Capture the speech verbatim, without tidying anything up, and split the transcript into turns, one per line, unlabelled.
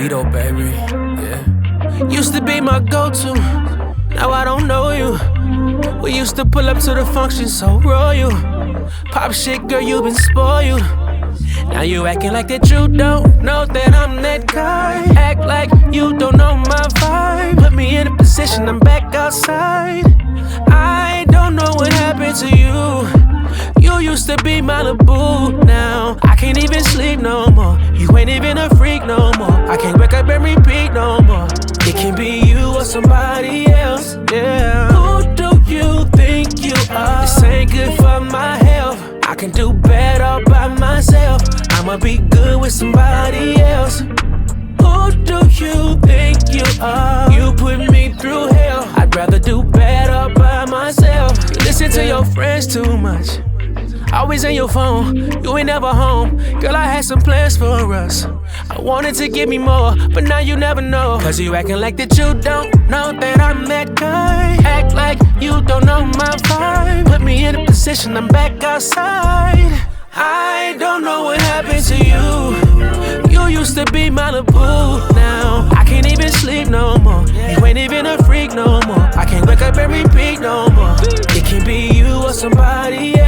Vito, baby, yeah. Used to be my go-to, now I don't know you. We used to pull up to the function so royal. Pop shit, girl, you been spoiled. Now you acting like that you don't know that I'm that guy. Act like you don't know my vibe. Put me in a position, I'm back outside. I don't know what happened to you. You used to be Malibu, now I can't even sleep no more. You ain't even a freak no more. I can't wake up and repeat no more. It can be you or somebody else, yeah. Who do you think you are? This ain't good for my health. I can do better by myself. I'ma be good with somebody else. Who do you think you are? You put me through hell. I'd rather do better by myself. You listen to your friends too much. Always on your phone, you ain't never home. Girl, I had some plans for us. I wanted to give me more, but now you never know. Cause you acting like that you don't know that I'm that guy. Act like you don't know my vibe. Put me in a position, I'm back outside. I don't know what happened to you. You used to be Malibu, now I can't even sleep no more. You ain't even a freak no more. I can't wake up and repeat no more. It can be you or somebody else.